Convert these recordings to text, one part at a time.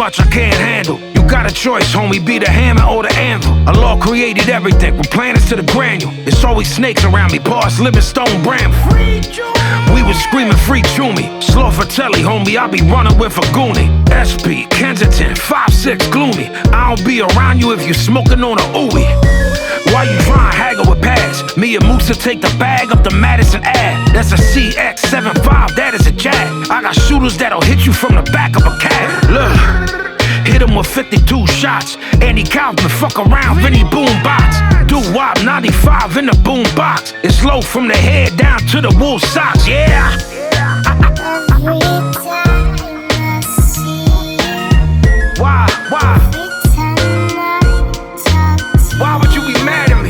much I can't handle. You got a choice, homie, be the hammer or the anvil. Allah created everything, from planets to the granule. It's always snakes around me, boss, Livingstone, Bramble. We was screaming free Chumi. Slow for telly, homie, I be running with a goonie. SP, Kensington, 5'6", gloomy. I don't be around you if you smoking on a ooey. Why you trying to haggle with pads? Me and Musa take the bag up the Madison Ave. That's a CX-75, that is a Jag. I got shooters that'll hit you from the back of a cab. Look, hit him with 52 shots. Andy Kaufman, fuck around, Vinny Boombox. Do-wop, 95 in the boombox. It's low from the head down to the wool socks, yeah. Why? Why would you be mad at me?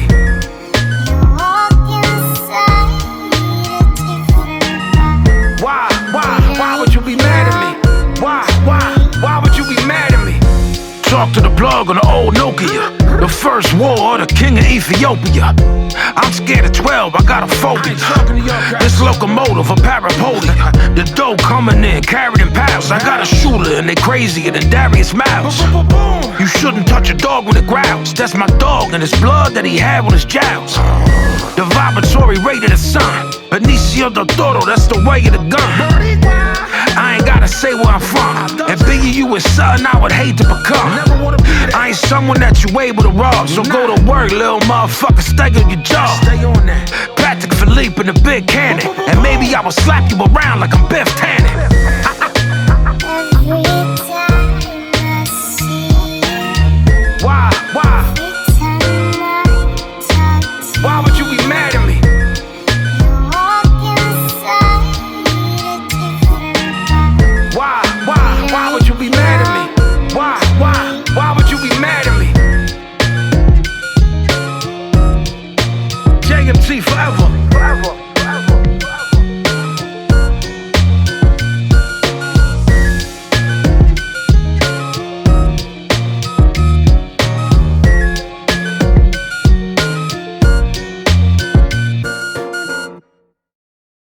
Why would you be mad at me? Why would you be mad at me? Talk to the plug on the old Nokia. The first war, the king of Ethiopia. I'm scared of 12, I got a phobia. This locomotive, a parapodia. The dough coming in, carried in piles. I got a shooter and they crazier than Darius Miles. You shouldn't touch a dog when it growls. That's my dog and his blood that he had with his jowls. The vibratory rate of the sun. Benicio del Toro, that's the way of the gun. I ain't gotta say where I'm from. And Biggie, you is something I would hate to become. I ain't someone that you able to rob. So go to work, little motherfucker, stay on your jaw. Patrick Philippe in the big cannon. And maybe I will slap you around like I'm Biff Tannen.